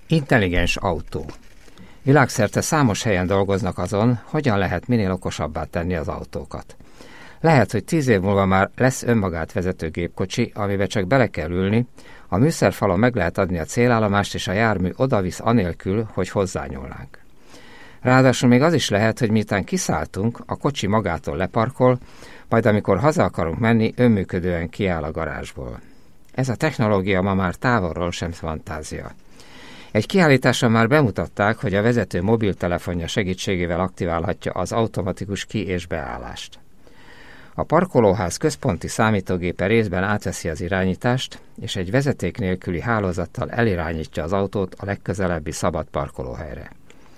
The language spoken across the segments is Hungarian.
Intelligens autó. Világszerte számos helyen dolgoznak azon, hogyan lehet minél okosabbá tenni az autókat. Lehet, hogy 10 év múlva már lesz önmagát vezető gépkocsi, amibe csak bele kell ülni, a műszerfalon meg lehet adni a célállomást, és a jármű odavisz anélkül, hogy hozzányúlnánk. Ráadásul még az is lehet, hogy miután kiszálltunk, a kocsi magától leparkol, majd amikor haza akarunk menni, önműködően kiáll a garázsból. Ez a technológia ma már távolról sem fantázia. Egy kiállításon már bemutatták, hogy a vezető mobiltelefonja segítségével aktiválhatja az automatikus ki- és beállást. A parkolóház központi számítógépe részben átveszi az irányítást, és egy vezeték nélküli hálózattal elirányítja az autót a legközelebbi szabad parkolóhelyre.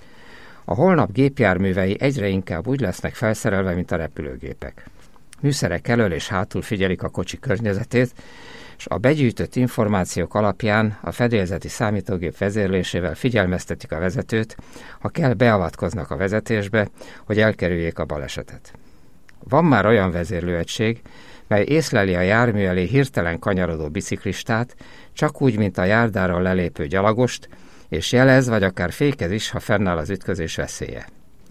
A holnap gépjárművei egyre inkább úgy lesznek felszerelve, mint a repülőgépek. Műszerek elől és hátul figyelik a kocsi környezetét, és a begyűjtött információk alapján a fedélzeti számítógép vezérlésével figyelmeztetik a vezetőt, ha kell, beavatkoznak a vezetésbe, hogy elkerüljék a balesetet. Van már olyan vezérlőegység, mely észleli a jármű elé hirtelen kanyarodó biciklistát, csak úgy, mint a járdáról lelépő gyalogost, és jelez vagy akár fékez is, ha fennáll az ütközés veszélye.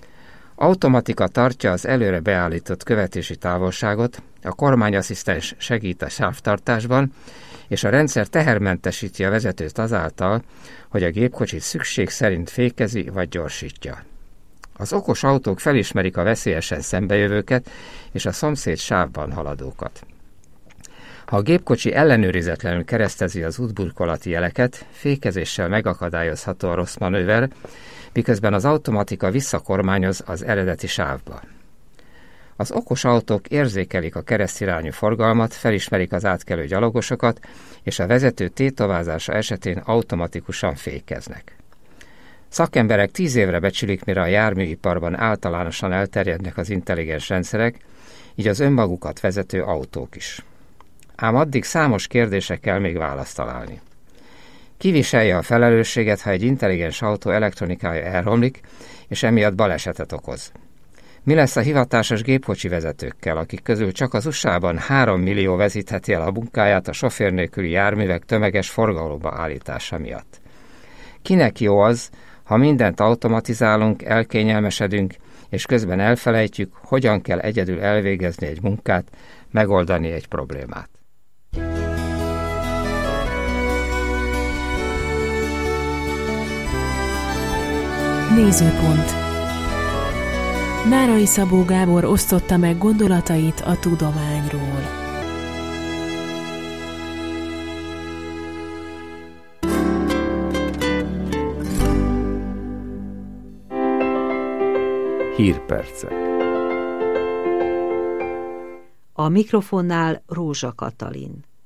Automatika tartja az előre beállított követési távolságot, a kormányasszisztens segít a sávtartásban, és a rendszer tehermentesíti a vezetőt azáltal, hogy a gépkocsit szükség szerint fékezi vagy gyorsítja. Az okos autók felismerik a veszélyesen szembejövőket és a szomszéd sávban haladókat. Ha a gépkocsi ellenőrizetlenül keresztezi az útburkolati jeleket, fékezéssel megakadályozható a rossz manőver, miközben az automatika visszakormányoz az eredeti sávba. Az okos autók érzékelik a keresztirányú forgalmat, felismerik az átkelő gyalogosokat, és a vezető tétovázása esetén automatikusan fékeznek. Szakemberek 10 évre becsülik, mire a járműiparban általánosan elterjednek az intelligens rendszerek, így az önmagukat vezető autók is. Ám addig számos kérdésre kell még választ találni. Ki viselje a felelősséget, ha egy intelligens autó elektronikája elromlik, és emiatt balesetet okoz? Mi lesz a hivatásos gépkocsi vezetőkkel, akik közül csak az USA-ban 3 millió veszítheti el a munkáját a sofőr nélküli járművek tömeges forgalomba állítása miatt? Kinek jó az, ha mindent automatizálunk, elkényelmesedünk, és közben elfelejtjük, hogyan kell egyedül elvégezni egy munkát, megoldani egy problémát? Nézőpont. Nárai Szabó Gábor osztotta meg gondolatait a tudományról. Hírpercek. A mikrofonnál Rózsa Katalin.